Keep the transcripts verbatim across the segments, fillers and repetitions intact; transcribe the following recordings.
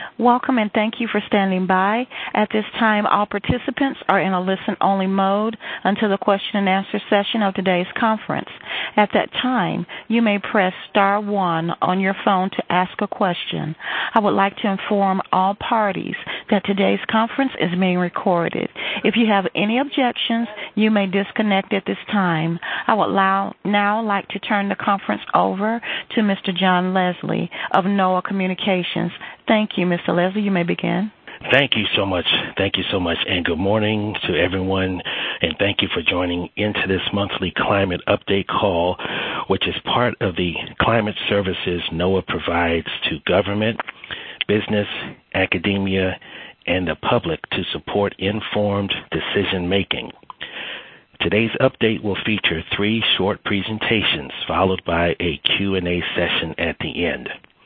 Welcome and thank you for standing by. At this time, all participants are in a listen-only mode until the question and answer session of today's conference. At that time, you may press star one on your phone to ask a question. I would like to inform all parties that today's conference is being recorded. If you have any objections, you may disconnect at this time. I would now like to turn the conference over to Mister John Leslie of NOAA Communications. Thank you, Mister Leslie. You may begin. Thank you so much. Thank you so much. And good morning to everyone. And thank you for joining into this monthly climate update call, which is part of the climate services NOAA provides to government, business, academia, and the public to support informed decision making. Today's update will feature three short presentations followed by a Q and A session at the end.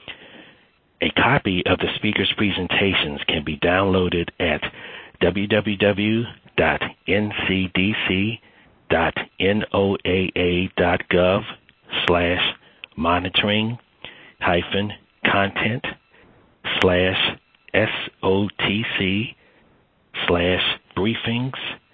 A copy of the speaker's presentations can be downloaded at w w w dot n c d c dot n o a a dot gov slash monitoring hyphen content slash S O T C slash briefings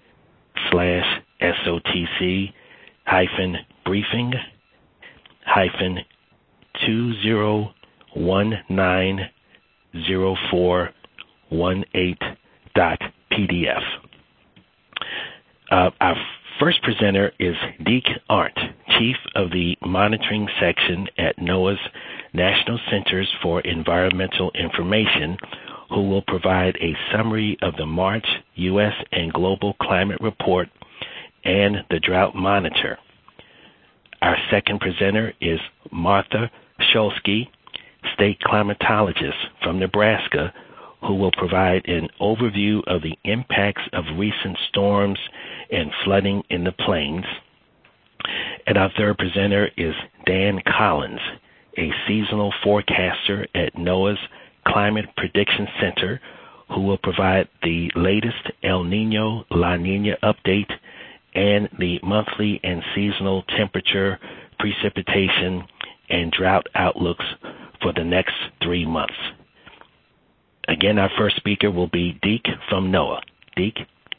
slash S O T C hyphen briefing hyphen two zero one nine zero four one eight dot P D F. Uh, our first presenter is Deke Arndt, Chief of the Monitoring Section at NOAA's National Centers for Environmental Information, who will provide a summary of the March U S and Global Climate Report and the Drought Monitor. Our second presenter is Martha Shulsky, State Climatologist from Nebraska, who will provide an overview of the impacts of recent storms and flooding in the plains. And our third presenter is Dan Collins, a seasonal forecaster at NOAA's Climate Prediction Center, who will provide the latest El Nino La Nina update and the monthly and seasonal temperature, precipitation, and drought outlooks for the next three months. Again, our first speaker will be Deke from NOAA. Deke?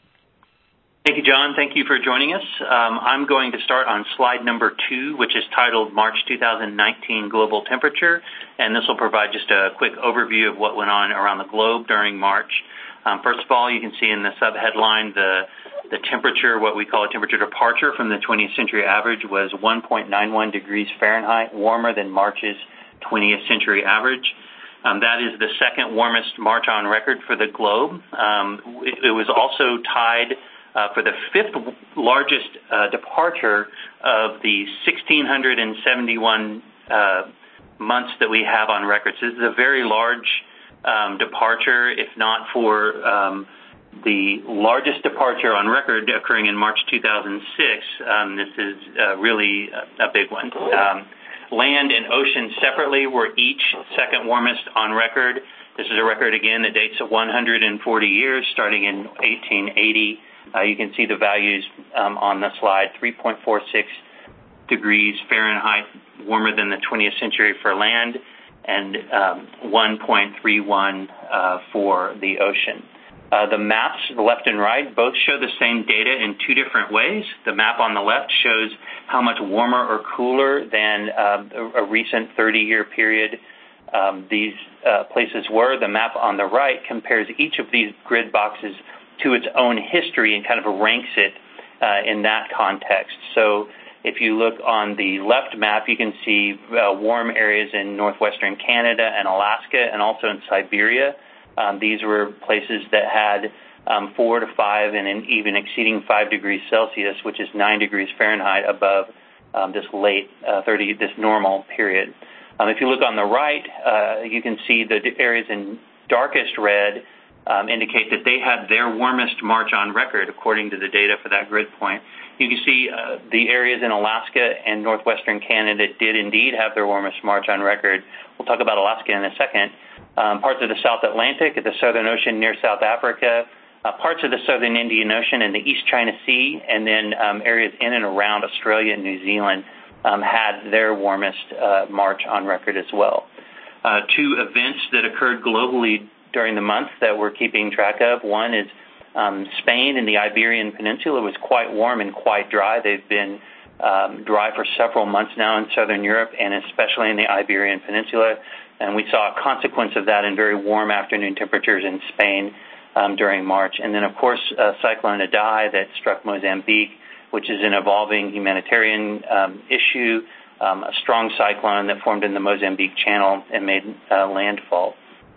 Thank you, John. Thank you for joining us. Um, I'm going to start on slide number two, which is titled March two thousand nineteen Global Temperature, and this will provide just a quick overview of what went on around the globe during March. Um, first of all, you can see in the subheadline the the temperature, what we call a temperature departure from the twentieth century average, was one point nine one degrees Fahrenheit, warmer than March's twentieth century average. Um, that is the second warmest March on record for the globe. Um, it, it was also tied uh, for the fifth largest uh, departure of the one thousand six hundred seventy-one uh, months that we have on record. So this is a very large um, departure, if not for um, the largest departure on record occurring in March two thousand six. Um, this is uh, really a, a big one. Um, land and ocean separately were each second warmest on record. This is a record, again, that dates to one hundred forty years, starting in eighteen eighty. Uh, you can see the values um, on the slide, three point four six degrees Fahrenheit warmer than the twentieth century for land, and um, one point three one uh, for the ocean. Uh, the maps, the left and right, both show the same data in two different ways. The map on the left shows how much warmer or cooler than uh, a, a recent thirty-year period um, these uh, places were. The map on the right compares each of these grid boxes to its own history and kind of ranks it uh, in that context. So if you look on the left map, you can see uh, warm areas in northwestern Canada and Alaska and also in Siberia. Um, these were places that had um, four to five and in even exceeding five degrees Celsius, which is nine degrees Fahrenheit above um, this late uh, thirty, this normal period. Um, if you look on the right, uh, you can see the areas in darkest red um, indicate that they had their warmest March on record, according to the data for that grid point. You can see uh, the areas in Alaska and northwestern Canada did indeed have their warmest March on record. We'll talk about Alaska in a second. Um, parts of the South Atlantic, the Southern Ocean near South Africa, uh, parts of the Southern Indian Ocean and the East China Sea, and then um, areas in and around Australia and New Zealand um, had their warmest uh, March on record as well. uh, two events that occurred globally during the month that we're keeping track of. One is um, Spain and the Iberian Peninsula was quite warm and quite dry. They've been um, dry for several months now in southern Europe and especially in the Iberian Peninsula. And we saw a consequence of that in very warm afternoon temperatures in Spain um, during March. And then, of course, uh, Cyclone Idai that struck Mozambique, which is an evolving humanitarian um, issue, um, a strong cyclone that formed in the Mozambique Channel and made uh, landfall.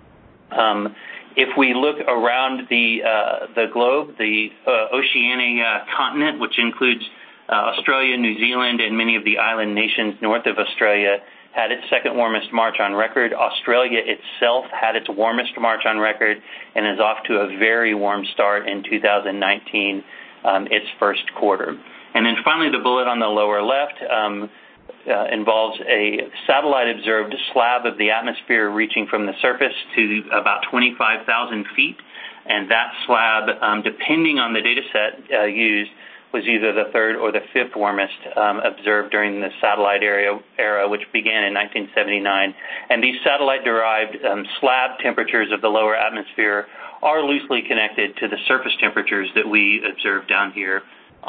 Um, if we look around the uh, the globe, the uh, Oceania continent, which includes uh, Australia, New Zealand, and many of the island nations north of Australia, had its second warmest March on record. Australia itself had its warmest March on record and is off to a very warm start in two thousand nineteen, um, its first quarter. And then finally, the bullet on the lower left um, uh, involves a satellite-observed slab of the atmosphere reaching from the surface to about twenty-five thousand feet. And that slab, um, depending on the data set uh, used, was either the third or the fifth warmest um, observed during the satellite area, era, which began in nineteen seventy-nine. And these satellite-derived um, slab temperatures of the lower atmosphere are loosely connected to the surface temperatures that we observe down here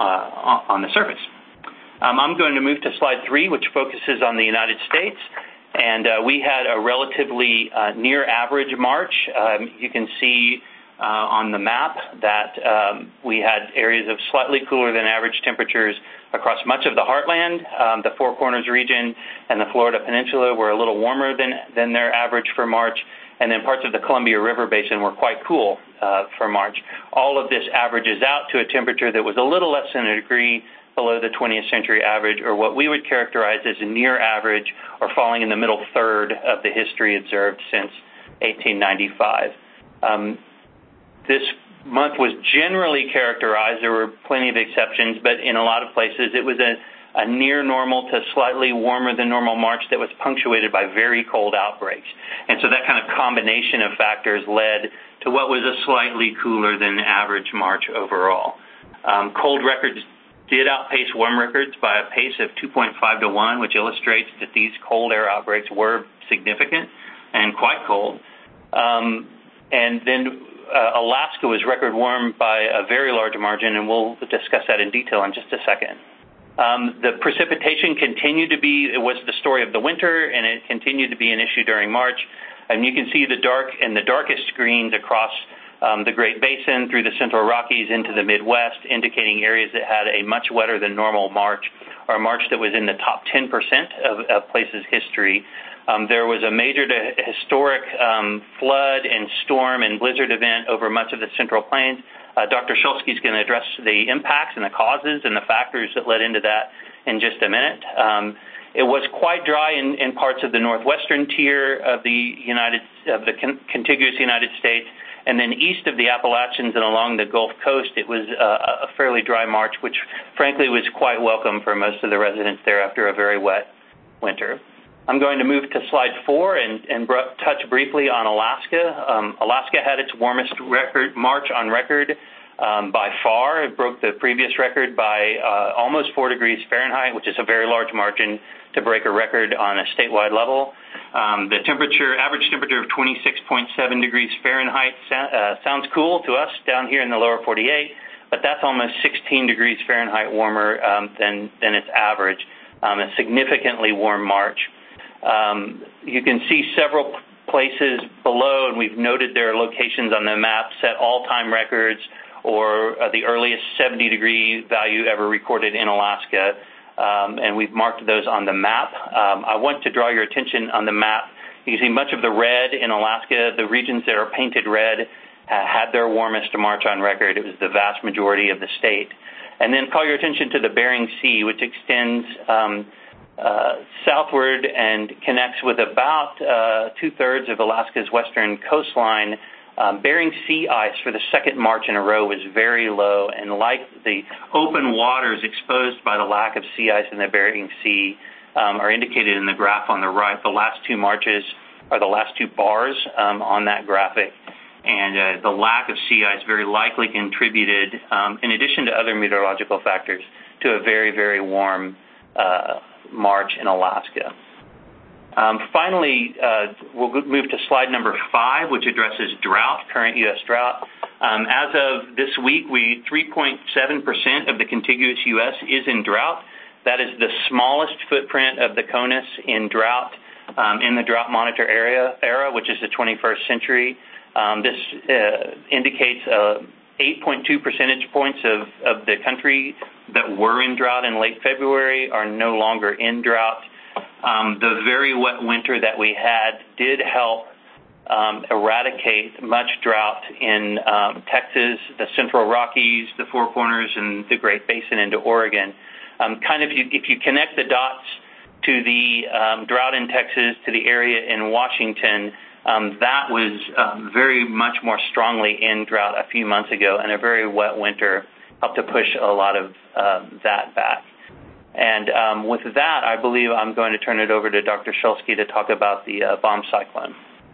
uh, on the surface. Um, I'm going to move to slide three, which focuses on the United States. And uh, we had a relatively uh, near-average March. Um, you can see Uh, on the map that um, we had areas of slightly cooler than average temperatures across much of the heartland. Um, the Four Corners region and the Florida Peninsula were a little warmer than, than their average for March, and then parts of the Columbia River Basin were quite cool uh, for March. All of this averages out to a temperature that was a little less than a degree below the twentieth century average, or what we would characterize as near average or falling in the middle third of the history observed since eighteen ninety-five. Um, This month was generally characterized, there were plenty of exceptions, but in a lot of places it was a, a near normal to slightly warmer than normal March that was punctuated by very cold outbreaks. And so that kind of combination of factors led to what was a slightly cooler than average March overall. Um, cold records did outpace warm records by a pace of two point five to one, which illustrates that these cold air outbreaks were significant and quite cold. Um, and then Uh, Alaska was record warm by a very large margin, and we'll discuss that in detail in just a second. Um, the precipitation continued to be, it was the story of the winter, and it continued to be an issue during March. And you can see the dark and the darkest greens across um, the Great Basin through the Central Rockies into the Midwest, indicating areas that had a much wetter than normal March, or a March that was in the top ten percent of a place's history. Um, there was a major to historic um, flood and storm and blizzard event over much of the Central Plains. Uh, Doctor Shulsky is going to address the impacts and the causes and the factors that led into that in just a minute. Um, it was quite dry in, in parts of the northwestern tier of the United of the con- contiguous United States, and then east of the Appalachians and along the Gulf Coast, it was uh, a fairly dry March, which frankly was quite welcome for most of the residents there after a very wet winter. I'm going to move to slide four and, and br- touch briefly on Alaska. Um, Alaska had its warmest record March on record um, by far. It broke the previous record by uh, almost four degrees Fahrenheit, which is a very large margin to break a record on a statewide level. Um, the temperature, average temperature of twenty-six point seven degrees Fahrenheit sa- uh, sounds cool to us down here in the lower forty-eight, but that's almost sixteen degrees Fahrenheit warmer um, than, than its average, um, a significantly warm March. Um, you can see several places below, and we've noted their locations on the map, set all-time records or uh, the earliest seventy degree value ever recorded in Alaska, um, and we've marked those on the map. Um, I want to draw your attention on the map. You can see much of the red in Alaska. The regions that are painted red uh, had their warmest March on record. It was the vast majority of the state. And then call your attention to the Bering Sea, which extends um, Uh, southward and connects with about uh, two-thirds of Alaska's western coastline. Um, Bering Sea ice for the second March in a row was very low, and like the open waters exposed by the lack of sea ice in the Bering Sea um, are indicated in the graph on the right. The last two Marches are the last two bars um, on that graphic, and uh, the lack of sea ice very likely contributed, um, in addition to other meteorological factors, to a very, very warm uh March in Alaska. Um, finally, uh, we'll move to slide number five, which addresses drought, current U S drought. Um, as of this week, we three point seven percent of the contiguous U S is in drought. That is the smallest footprint of the CONUS in drought, um, in the drought monitor area, era, which is the twenty-first century. Um, this uh, indicates uh, eight point two percentage points of, of the country that were in drought in late February are no longer in drought. Um, the very wet winter that we had did help um, eradicate much drought in um, Texas, the Central Rockies, the Four Corners, and the Great Basin into Oregon. Um, kind of, you, if you connect the dots to the um, drought in Texas, to the area in Washington, um, that was um, very much more strongly in drought a few months ago, and a very wet winter helped to push a lot of um, that back. And um, with that, I believe I'm going to turn it over to Doctor Shulsky to talk about the uh, bomb cyclone.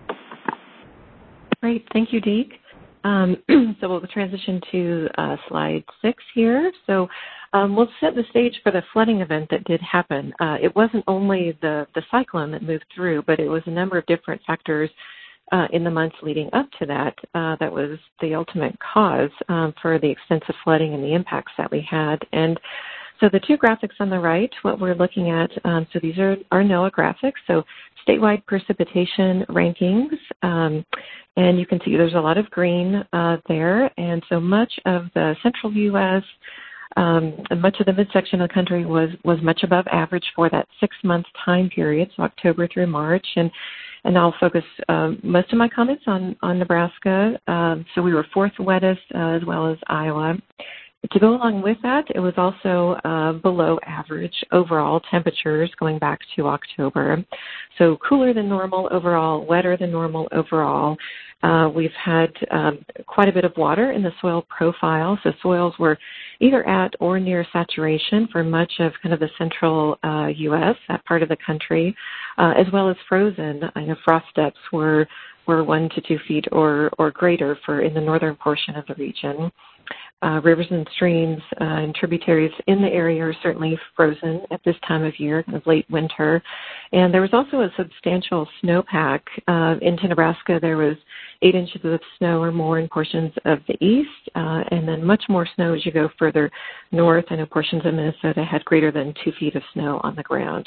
Great. Thank you, Deke. Um, so we'll transition to uh, slide six here. So um, we'll set the stage for the flooding event that did happen. Uh, it wasn't only the, the cyclone that moved through, but it was a number of different factors uh, in the months leading up to that uh, that was the ultimate cause um, for the extensive flooding and the impacts that we had. And so the two graphics on the right, what we're looking at, um, so these are our NOAA graphics, so statewide precipitation rankings, um, and you can see there's a lot of green uh, there, and so much of the central U S um, and much of the midsection of the country was, was much above average for that six-month time period, so October through March, and and I'll focus um, most of my comments on, on Nebraska. Um, so we were fourth wettest uh, as well as Iowa. To go along with that, it was also uh, below average overall temperatures going back to October. So cooler than normal overall, wetter than normal overall. Uh, we've had um, quite a bit of water in the soil profile. So soils were either at or near saturation for much of kind of the central uh, U S, that part of the country, uh, as well as frozen. I know frost depths were were one to two feet or, or greater for in the northern portion of the region. Uh, rivers and streams uh, and tributaries in the area are certainly frozen at this time of year, kind of late winter. And there was also a substantial snowpack. Uh, into Nebraska, there was eight inches of snow or more in portions of the east, uh, and then much more snow as you go further north. I know portions of Minnesota had greater than two feet of snow on the ground.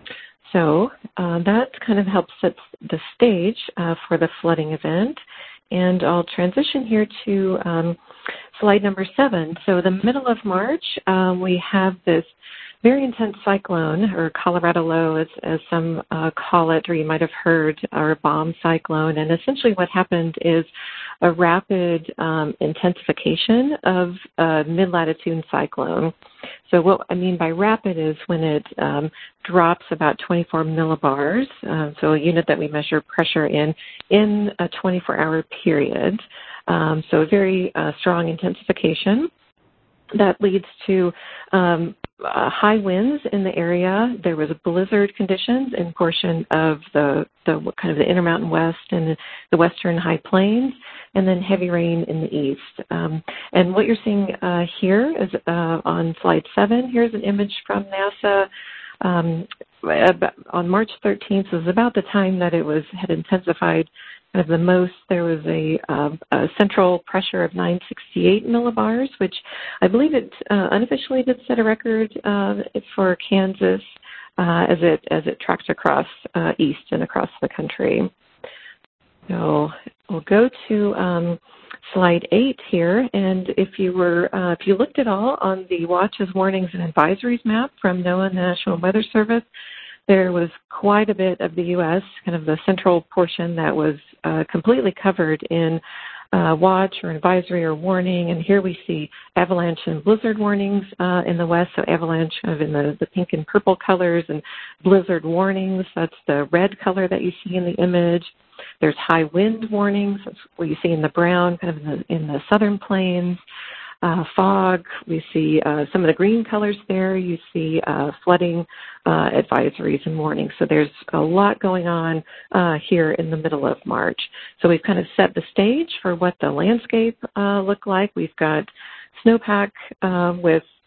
So uh, that kind of helps set the stage uh, for the flooding event. And I'll transition here to um, slide number seven. So the middle of March, um, we have this very intense cyclone, or Colorado low, as, as some uh, call it, or you might have heard, or bomb cyclone. And essentially what happened is a rapid um, intensification of a mid-latitude cyclone. So what I mean by rapid is when it um, drops about twenty-four millibars, uh, so a unit that we measure pressure in, in a twenty-four hour period. Um, so a very uh, strong intensification that leads to um, uh, high winds in the area. There was blizzard conditions in portion of the, the kind of the Intermountain West and the western high plains, and then heavy rain in the east. Um, and what you're seeing uh, here is uh, on slide seven. Here's an image from NASA. Um, on March thirteenth was about the time that it was had intensified kind of the most. There was a, uh, a central pressure of nine sixty-eight millibars, which I believe it uh, unofficially did set a record uh, for Kansas uh, as it as it tracks across uh, east and across the country. So we'll go to um, slide eight here, and if you were uh, if you looked at all on the watches, warnings, and advisories map from NOAA and the National Weather Service, there was quite a bit of the U S, kind of the central portion that was uh, completely covered in uh, watch or advisory or warning. And here we see avalanche and blizzard warnings uh, in the west, so avalanche kind of in the, the pink and purple colors, and blizzard warnings, that's the red color that you see in the image. There's high wind warnings, that's what you see in the brown, kind of in the, in the southern plains. Uh, fog, we see uh, some of the green colors there. You see uh, flooding uh, advisories and warnings. So there's a lot going on uh, here in the middle of March. So we've kind of set the stage for what the landscape uh, looked like. We've got snowpack uh, with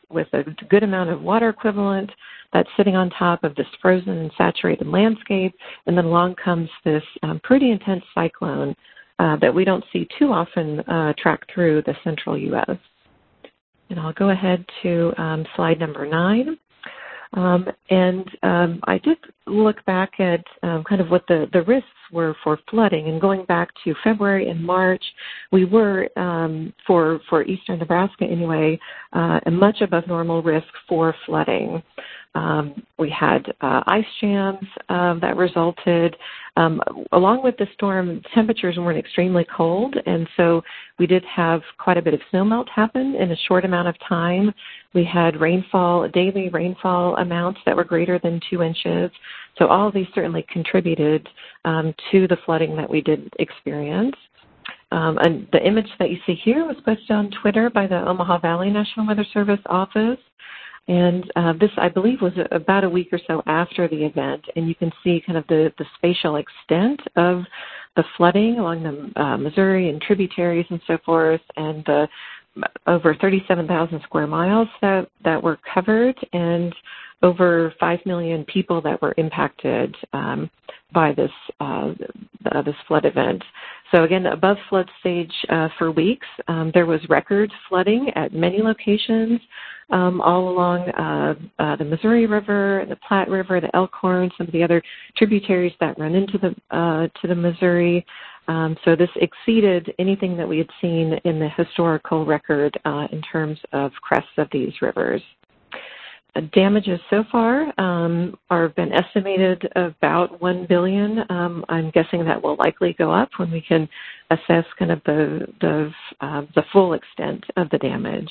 with a good amount of water equivalent that's sitting on top of this frozen and saturated landscape, and then along comes this um, pretty intense cyclone uh, that we don't see too often uh, track through the central U S. And I'll go ahead to um, slide number nine. Um, and um, I did look back at um, kind of what the, the risks were for flooding. And going back to February and March, we were, um, for, for eastern Nebraska anyway, uh, a much above normal risk for flooding. Um, we had uh, ice jams uh, that resulted. Um, along with the storm, temperatures weren't extremely cold, and so we did have quite a bit of snowmelt happen in a short amount of time. We had rainfall, daily rainfall amounts that were greater than two inches. So all of these certainly contributed um, to the flooding that we did experience. Um, and the image that you see here was posted on Twitter by the Omaha Valley National Weather Service office. And uh, this, I believe, was about a week or so after the event. And you can see kind of the, the spatial extent of the flooding along the uh, Missouri and tributaries and so forth, and the over thirty-seven thousand square miles that, that were covered, and over five million people that were impacted um, by this uh, uh, this flood event. So again, above flood stage uh, for weeks. Um, there was record flooding at many locations um, all along uh, uh, the Missouri River, the Platte River, the Elkhorn, some of the other tributaries that run into the uh, to the Missouri. Um, so this exceeded anything that we had seen in the historical record uh, in terms of crests of these rivers. Damages so far um, are been estimated about one billion dollars. Um, I'm guessing that will likely go up when we can assess kind of the the, uh, the full extent of the damage.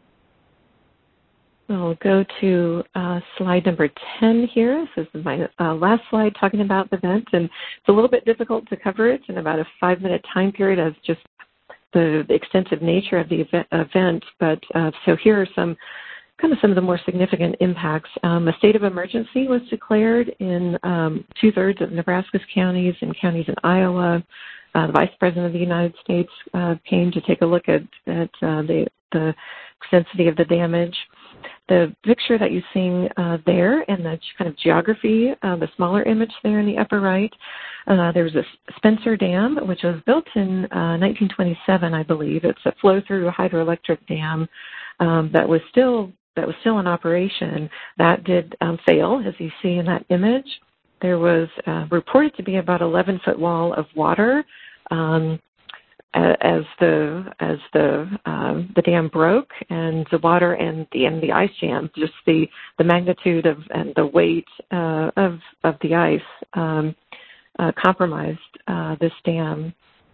I'll go to uh, slide number ten here. This is my uh, last slide talking about the event, and it's a little bit difficult to cover it in about a five-minute time period as just the, the extensive nature of the event. event. But uh, so here are some kind of some of the more significant impacts. Um, a state of emergency was declared in um, two-thirds of Nebraska's counties and counties in Iowa. Uh, the Vice President of the United States uh, came to take a look at, at uh, the, the extensity of the damage. The picture that you're seeing uh, there and the kind of geography, uh, the smaller image there in the upper right, uh, there was a Spencer Dam, which was built in uh, nineteen twenty-seven, I believe. It's a flow-through hydroelectric dam um, that was still that was still in operation. That did um, fail, as you see in that image. There was uh, reported to be about eleven-foot wall of water um, as the as the um, the dam broke, and the water and the and the ice jam, just the, the magnitude of and the weight uh, of of the ice um, uh, compromised uh, this dam.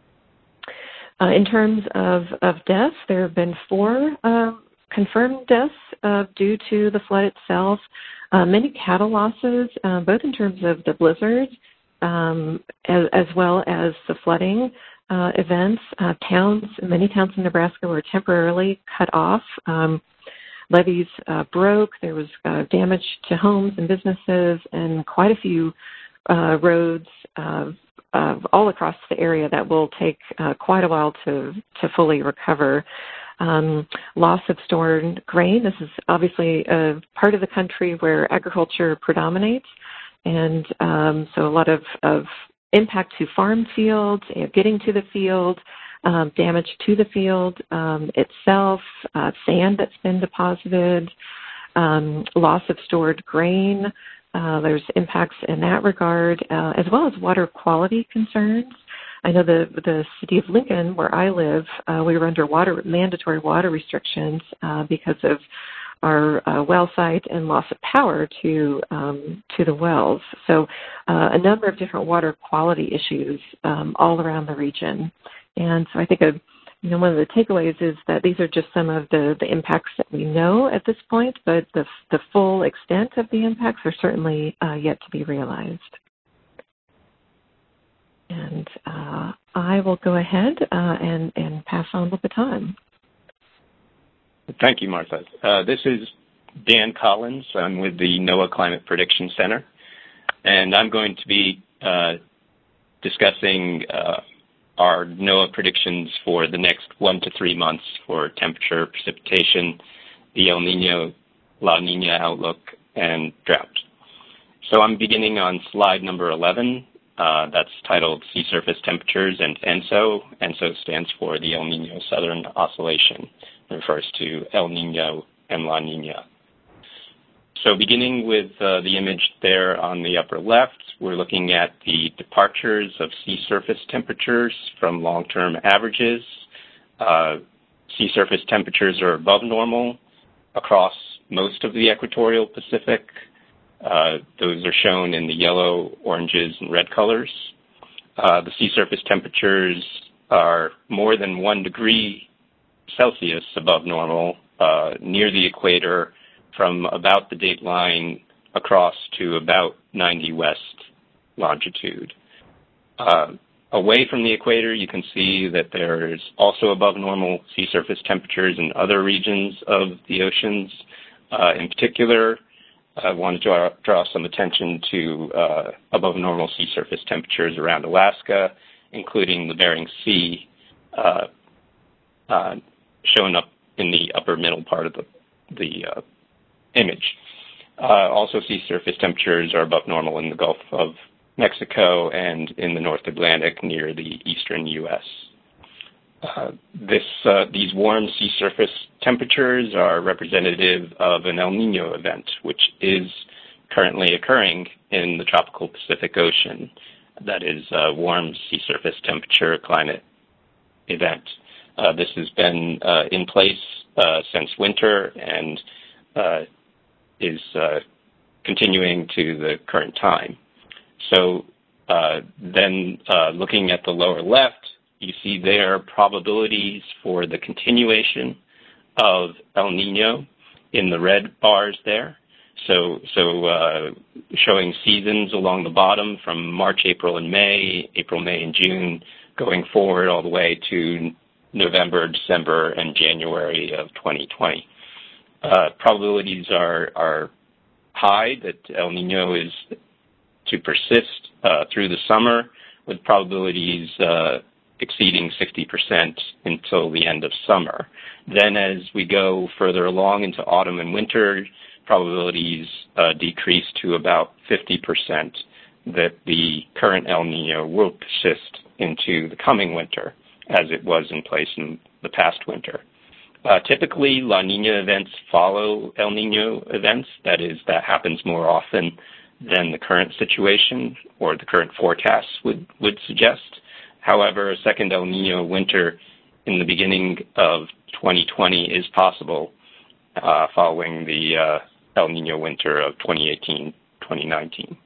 Uh, in terms of, of deaths, there have been four uh, confirmed deaths uh, due to the flood itself. Uh, many cattle losses, uh, both in terms of the blizzard um, as, as well as the flooding uh, events. Uh, towns, many towns in Nebraska were temporarily cut off. Um, levees uh, broke. There was uh, damage to homes and businesses, and quite a few uh, roads uh, uh, all across the area that will take uh, quite a while to, to fully recover. Um, loss of stored grain. This is obviously a part of the country where agriculture predominates, and um, so a lot of, of impact to farm fields, you know, getting to the field, um, damage to the field um, itself, uh, sand that's been deposited, um, loss of stored grain. Uh, there's impacts in that regard, uh, as well as water quality concerns. I know the the city of Lincoln, where I live, uh, we were under water mandatory water restrictions uh, because of our uh, well site and loss of power to um, to the wells. So uh, a number of different water quality issues um, all around the region. And so I think a, you know one of the takeaways is that these are just some of the, the impacts that we know at this point, but the the full extent of the impacts are certainly uh, yet to be realized. And uh, I will go ahead uh, and, and pass on the baton. Thank you, Martha. Uh, this is Dan Collins. I'm with the NOAA Climate Prediction Center, and I'm going to be uh, discussing uh, our NOAA predictions for the next one to three months for temperature, precipitation, the El Nino, La Nina outlook, and drought. So I'm beginning on slide number eleven. Uh, that's titled Sea Surface Temperatures and ENSO. ENSO stands for the El Nino Southern Oscillation. It refers to El Nino and La Nina. So beginning with uh, the image there on the upper left, we're looking at the departures of sea surface temperatures from long-term averages. Uh, sea surface temperatures are above normal across most of the equatorial Pacific. Uh, those are shown in the yellow, oranges, and red colors. Uh, the sea surface temperatures are more than one degree Celsius above normal uh, near the equator from about the date line across to about ninety west longitude. Uh, away from the equator, you can see that there's also above normal sea surface temperatures in other regions of the oceans. Uh, in particular, I want to draw, draw some attention to uh, above normal sea surface temperatures around Alaska, including the Bering Sea, uh, uh, shown up in the upper middle part of the, the uh, image. Uh, also, sea surface temperatures are above normal in the Gulf of Mexico and in the North Atlantic near the eastern U S Uh, this, uh, these warm sea surface temperatures are representative of an El Nino event, which is currently occurring in the tropical Pacific Ocean. That is a warm sea surface temperature climate event. Uh, this has been uh, in place uh, since winter and uh, is uh, continuing to the current time. So uh, then uh, looking at the lower left, you see there probabilities for the continuation of El Nino in the red bars there. So, so uh, showing seasons along the bottom from March, April, and May, April, May, and June, going forward all the way to November, December, and January of twenty twenty. Uh, probabilities are, are high that El Nino is to persist uh, through the summer, with probabilities uh, exceeding sixty percent until the end of summer. Then as we go further along into autumn and winter, probabilities uh, decrease to about fifty percent that the current El Nino will persist into the coming winter, as it was in place in the past winter. Uh, typically, La Nina events follow El Nino events. That is, that happens more often than the current situation or the current forecasts would, would suggest. However, a second El Nino winter in the beginning of twenty twenty is possible uh, following the uh, El Nino winter of twenty eighteen twenty nineteen.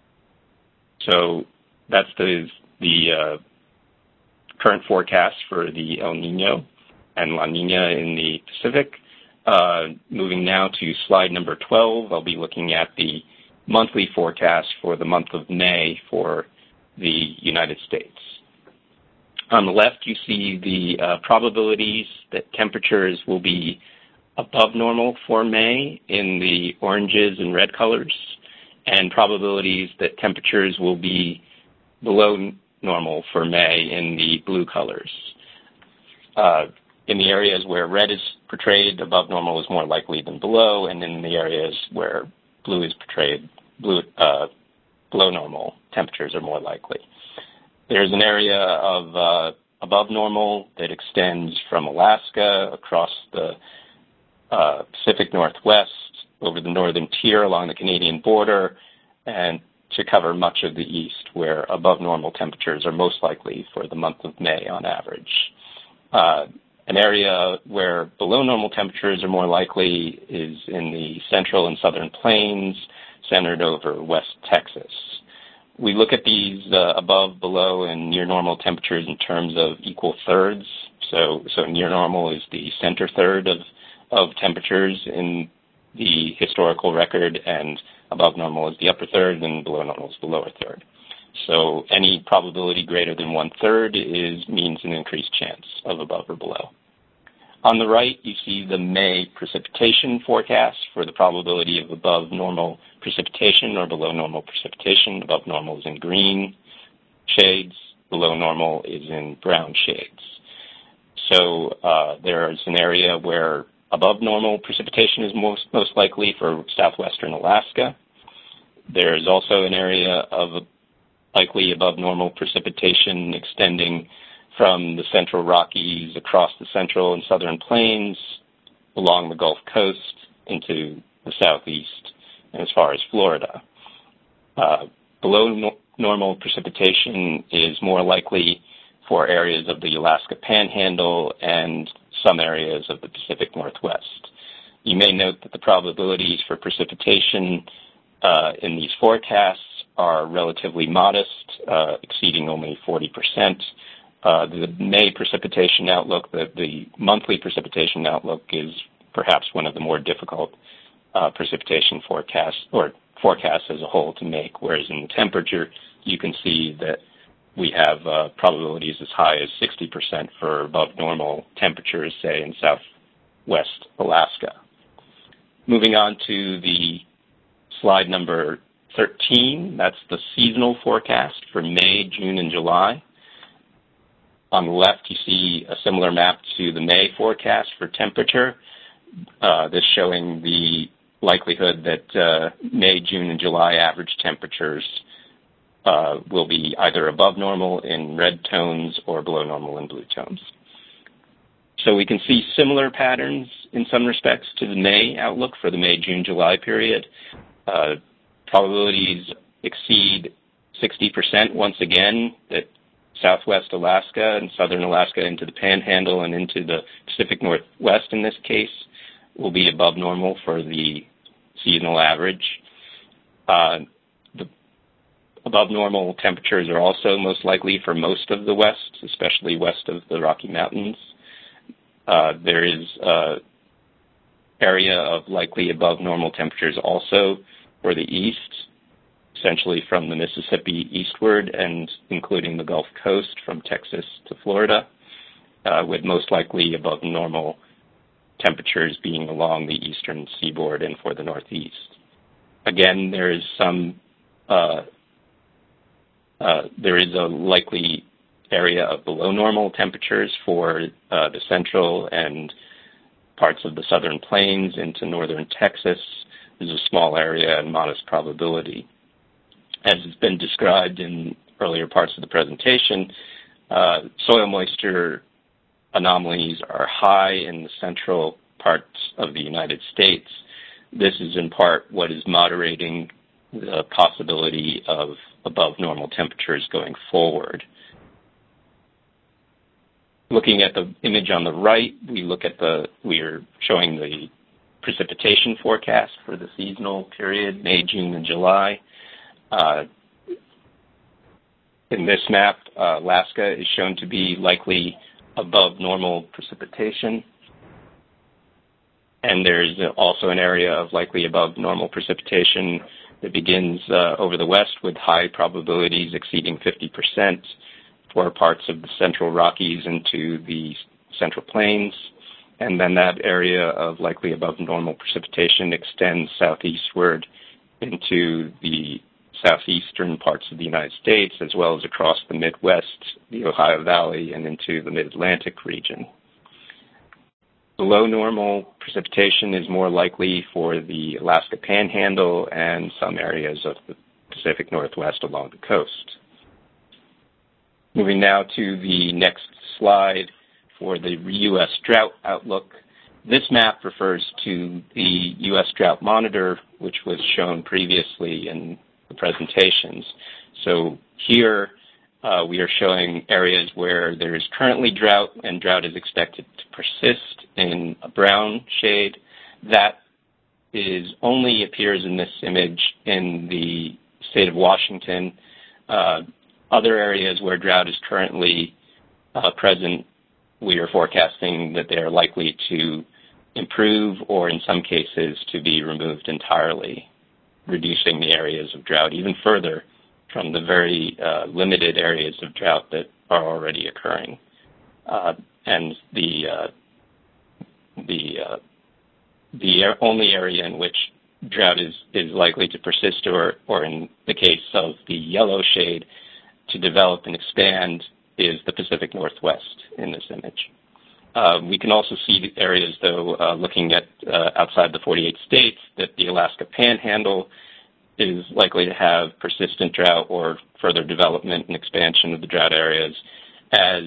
So that's the, the uh, current forecast for the El Nino and La Nina in the Pacific. Uh, moving now to slide number twelve, I'll be looking at the monthly forecast for the month of May for the United States. On the left, you see the uh, probabilities that temperatures will be above normal for May in the oranges and red colors, and probabilities that temperatures will be below normal for May in the blue colors. Uh, in the areas where red is portrayed, above normal is more likely than below, and in the areas where blue is portrayed, blue, uh, below normal, temperatures are more likely. There's an area of uh, above normal that extends from Alaska across the uh, Pacific Northwest over the northern tier along the Canadian border and to cover much of the east, where above normal temperatures are most likely for the month of May on average. Uh, an area where below normal temperatures are more likely is in the central and southern plains, centered over West Texas. We look at these uh, above, below, and near normal temperatures in terms of equal thirds. So, so near normal is the center third of, of temperatures in the historical record, and above normal is the upper third, and below normal is the lower third. So any probability greater than one third is means an increased chance of above or below. On the right, you see the May precipitation forecast for the probability of above normal precipitation or below normal precipitation. Above normal is in green shades, below normal is in brown shades. So uh, there is an area where above normal precipitation is most, most likely for southwestern Alaska. There's also an area of likely above normal precipitation extending from the central Rockies across the central and southern plains, along the Gulf Coast into the southeast, and as far as Florida. Uh, below no- normal precipitation is more likely for areas of the Alaska Panhandle and some areas of the Pacific Northwest. You may note that the probabilities for precipitation uh, in these forecasts are relatively modest, uh, exceeding only forty percent. Uh, the May precipitation outlook, the, the monthly precipitation outlook, is perhaps one of the more difficult uh, precipitation forecasts or forecasts as a whole to make, whereas in the temperature, you can see that we have uh, probabilities as high as sixty percent for above normal temperatures, say, in southwest Alaska. Moving on to the slide number thirteen, that's the seasonal forecast for May, June, and July. On the left, you see a similar map to the May forecast for temperature, uh, this showing the likelihood that uh, May, June, and July average temperatures uh, will be either above normal in red tones or below normal in blue tones. So we can see similar patterns in some respects to the May outlook for the May, June, July period. Uh, probabilities exceed sixty percent once again that southwest Alaska and southern Alaska into the Panhandle and into the Pacific Northwest in this case will be above normal for the seasonal average. Uh, the above normal temperatures are also most likely for most of the west, especially west of the Rocky Mountains. Uh, there is an area of likely above normal temperatures also for the east, essentially from the Mississippi eastward and including the Gulf Coast from Texas to Florida, uh, with most likely above normal temperatures being along the eastern seaboard and for the northeast. Again, there is some, uh, uh, there is a likely area of below normal temperatures for uh, the central and parts of the southern plains into northern Texas. There's a small area and modest probability. As has been described in earlier parts of the presentation, uh, soil moisture anomalies are high in the central parts of the United States. This is in part what is moderating the possibility of above normal temperatures going forward. Looking at the image on the right, we look at the, we are showing the precipitation forecast for the seasonal period, May, June, and July. Uh, in this map, uh, Alaska is shown to be likely above normal precipitation. And there's also an area of likely above normal precipitation that begins uh, over the west with high probabilities exceeding fifty percent for parts of the central Rockies into the central plains. And then that area of likely above normal precipitation extends southeastward into the southeastern parts of the United States, as well as across the Midwest, the Ohio Valley, and into the Mid-Atlantic region. Below normal precipitation is more likely for the Alaska Panhandle and some areas of the Pacific Northwest along the coast. Moving now to the next slide for the U S drought outlook. This map refers to the U S Drought Monitor, which was shown previously in the presentations. So here uh, we are showing areas where there is currently drought and drought is expected to persist in a brown shade. That is only appears in this image in the state of Washington. Uh, other areas where drought is currently uh, present, we are forecasting that they are likely to improve or in some cases to be removed entirely, reducing the areas of drought even further from the very uh, limited areas of drought that are already occurring. Uh, and the uh, the uh, the only area in which drought is, is likely to persist or, or in the case of the yellow shade, to develop and expand is the Pacific Northwest in this image. Uh, we can also see areas, though, uh, looking at uh, outside the forty-eight states, that the Alaska Panhandle is likely to have persistent drought or further development and expansion of the drought areas, as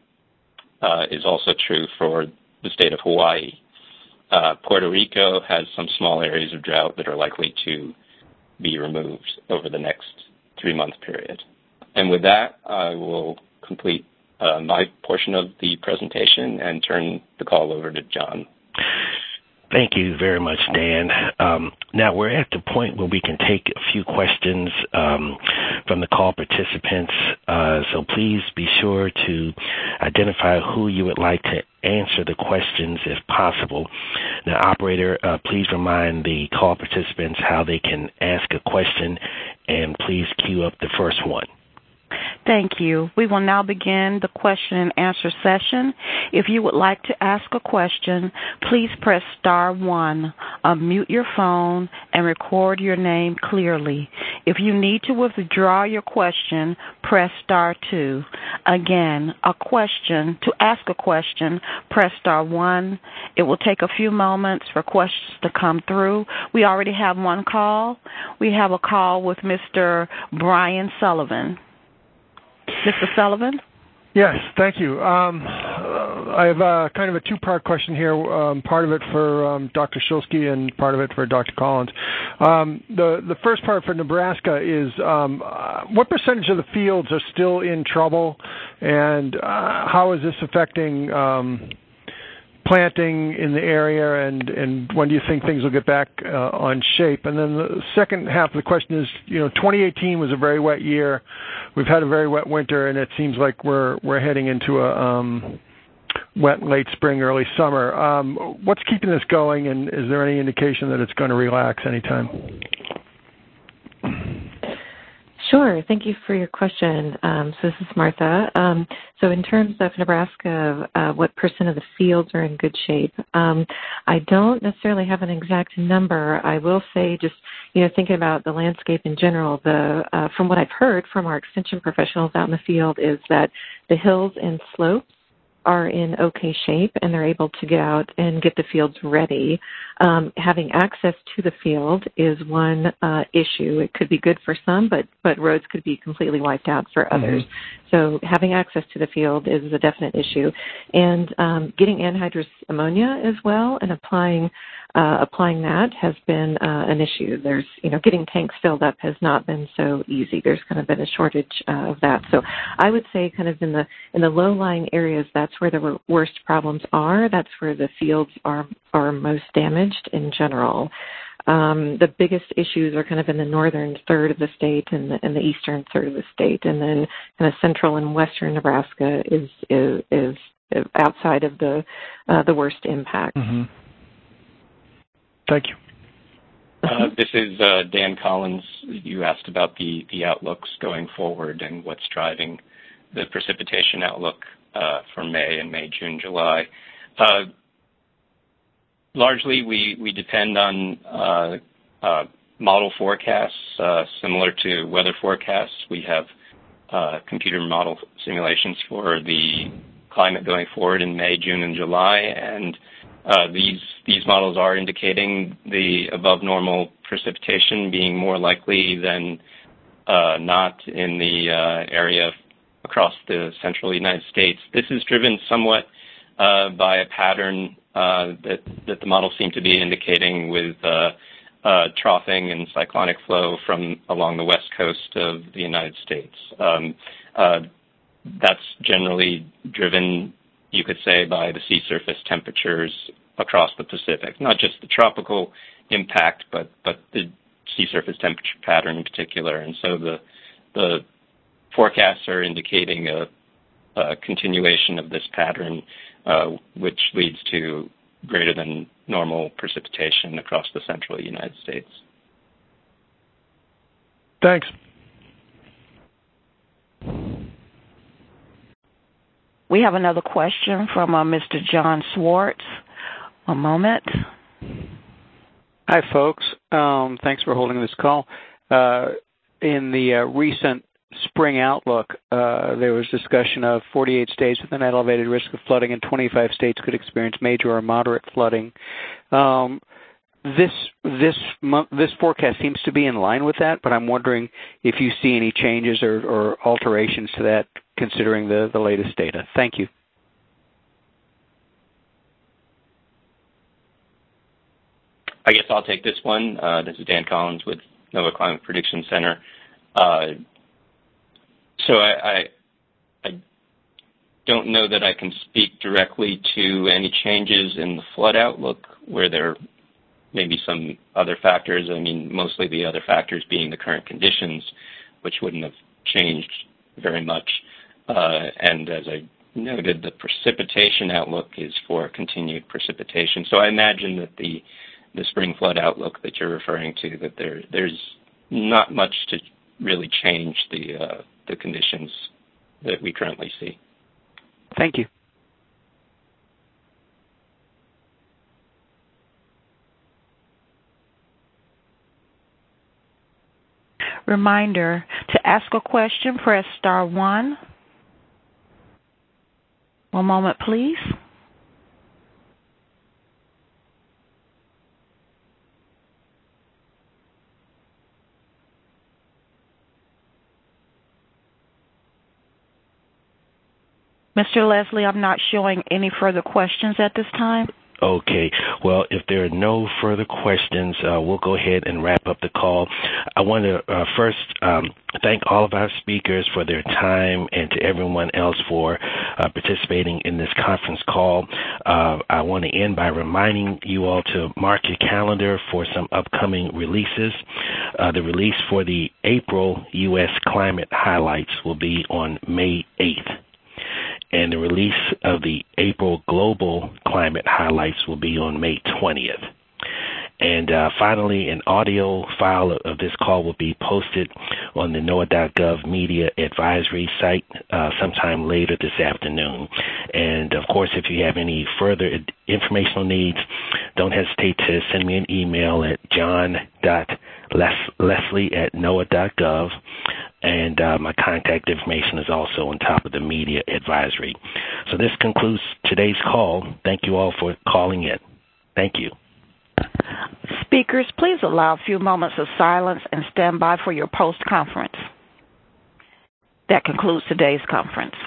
uh, is also true for the state of Hawaii. Uh, Puerto Rico has some small areas of drought that are likely to be removed over the next three-month period. And with that, I will complete uh, my portion of the presentation and turn the call over to John. Thank you very much, Dan. Um, now we're at the point where we can take a few questions um, from the call participants, uh, so please be sure to identify who you would like to answer the questions if possible. Now, operator, uh, please remind the call participants how they can ask a question, and please queue up the first one. Thank you. We will now begin the question and answer session. If you would like to ask a question, please press star one, unmute your phone, and record your name clearly. If you need to withdraw your question, press star two. Again, a question, to ask a question, press star one. It will take a few moments for questions to come through. We already have one call. We have a call with Mister Brian Sullivan. Mister Sullivan? Yes, thank you. Um, I have uh, kind of a two-part question here, um, part of it for um, Doctor Shulsky and part of it for Doctor Collins. Um, the, the first part for Nebraska is um, uh, what percentage of the fields are still in trouble, and uh, how is this affecting um, planting in the area, and, and when do you think things will get back uh, on shape? And then the second half of the question is, you know, twenty eighteen was a very wet year. We've had a very wet winter, and it seems like we're we're heading into a um, wet late spring, early summer. Um, what's keeping this going, and is there any indication that it's going to relax anytime? Sure. Thank you for your question. Um, so this is Martha. Um, so in terms of Nebraska, uh, what percent of the fields are in good shape? Um, I don't necessarily have an exact number. I will say, just you know, thinking about the landscape in general, the uh, from what I've heard from our extension professionals out in the field is that the hills and slopes are in okay shape, and they're able to get out and get the fields ready. Um, having access to the field is one uh, issue. It could be good for some, but, but roads could be completely wiped out for others. Mm-hmm. So having access to the field is a definite issue. And um, getting anhydrous ammonia as well and applying uh, applying that has been uh, an issue. There's, you know, getting tanks filled up has not been so easy. There's kind of been a shortage uh, of that. So I would say kind of in the in the low-lying areas, that's where the worst problems are. That's where the fields are, are most damaged in general. Um, the biggest issues are kind of in the northern third of the state and the, and the eastern third of the state, and then kind of central and western Nebraska is is, is outside of the uh, the worst impact. Mm-hmm. Thank you. Uh, this is uh, Dan Collins. You asked about the, the outlooks going forward and what's driving the precipitation outlook uh, for May and May, June, July. Uh, largely, we, we depend on uh, uh, model forecasts uh, similar to weather forecasts. We have uh, computer model simulations for the climate going forward in May, June, and July, and uh, these these models are indicating the above normal precipitation being more likely than uh, not in the uh, area across the central United States. This is driven somewhat uh, by a pattern uh, that, that the models seem to be indicating with uh, uh, troughing and cyclonic flow from along the west coast of the United States. Um, uh, that's generally driven, you could say, by the sea surface temperatures across the Pacific, not just the tropical impact, but, but the sea surface temperature pattern in particular. And so the the forecasts are indicating a, a continuation of this pattern, uh, which leads to greater than normal precipitation across the central United States. Thanks. We have another question from uh, Mister John Swartz. A moment. Hi, folks. Um, thanks for holding this call. Uh, in the uh, recent spring outlook, uh, there was discussion of forty-eight states with an elevated risk of flooding and twenty-five states could experience major or moderate flooding. Um, this this month, this forecast seems to be in line with that, but I'm wondering if you see any changes or, or alterations to that considering the, the latest data. Thank you. I guess I'll take this one. Uh, this is Dan Collins with NOAA Climate Prediction Center. Uh, so I, I, I don't know that I can speak directly to any changes in the flood outlook where there may be some other factors. I mean, mostly the other factors being the current conditions, which wouldn't have changed very much. Uh, and as I noted, the precipitation outlook is for continued precipitation. So I imagine that the the spring flood outlook that you're referring to, that there there's not much to really change the uh, the conditions that we currently see. Thank you. Reminder, to ask a question, press star one. One moment, please. Mister Leslie, I'm not showing any further questions at this time. Okay. Well, if there are no further questions, uh, we'll go ahead and wrap up the call. I want to uh, first um, thank all of our speakers for their time and to everyone else for uh, participating in this conference call. Uh, I want to end by reminding you all to mark your calendar for some upcoming releases. Uh, the release for the April U S Climate Highlights will be on May eighth. And the release of the April Global Climate Highlights will be on May twentieth. And uh, finally, an audio file of this call will be posted on the NOAA dot gov Media Advisory site uh, sometime later this afternoon. And, of course, if you have any further informational needs, don't hesitate to send me an email at john dot leslie at NOAA dot gov. And uh, my contact information is also on top of the media advisory. So this concludes today's call. Thank you all for calling in. Thank you. Speakers, please allow a few moments of silence and stand by for your post-conference. That concludes today's conference.